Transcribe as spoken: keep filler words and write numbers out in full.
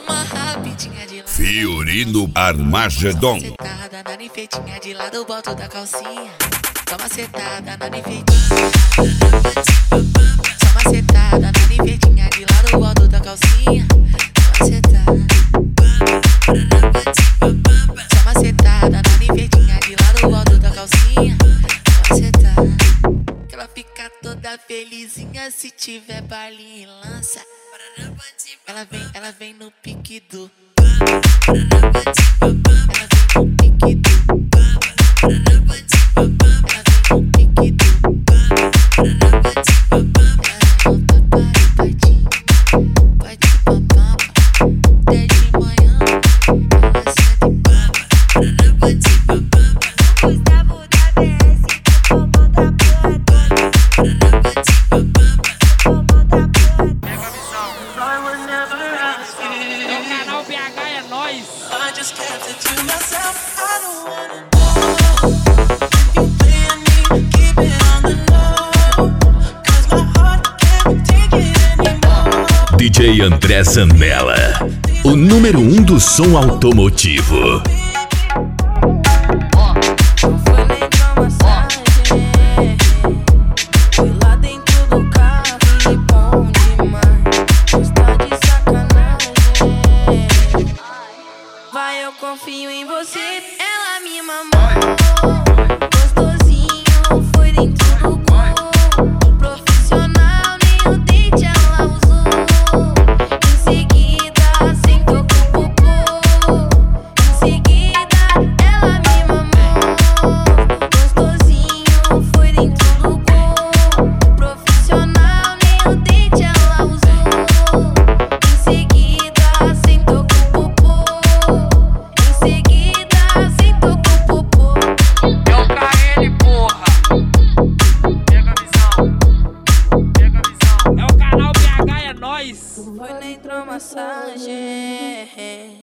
uma rapidinha de lado. Fiorino Armagedon. Sentada na ninfeitinha de lado, boto da calcinha. Toma sentada na ninfeitinha. Toma sentada na ninfeitinha de lado, boto da calcinha. Toma sentada. Toma sentada na ninfeitinha de lado, boto da calcinha. Toma sentada. Que ela fica toda felizinha se tiver baile e lança. Ela vem, ela vem no pique do. Ela vem no pique do. Ela vem no pique do. Ela volta para o patinho, bate papapa. Até de manhã, ela senta e papa. Gustavo da B S, comanda a porra toda. Comanda a porra toda. O canal B H é nóis. I just kept it to myself. I don't wanna know if you playing me, keep it on the low. Cause my heart can't take it anymore. D J André Zanella, o número um do som automotivo. Foi nem pra massagem. Fui lá dentro do carro e bom demais. Está de sacanagem. Vai, eu confio em você. Ela me mamou gostosinho, foi dentro do gol. Profissional, nem o dente ela usou. Em seguida, sentou com o popô. Em seguida, ela me mamou gostosinho, foi dentro do gol. Profissional, nem o dente ela usou. Em seguida, sentou com o popô. Em seguida, sentou com o popô. É o K L, porra. Pega a visão. Pega a visão. É o canal B H é nóis. Foi na hidromassagem.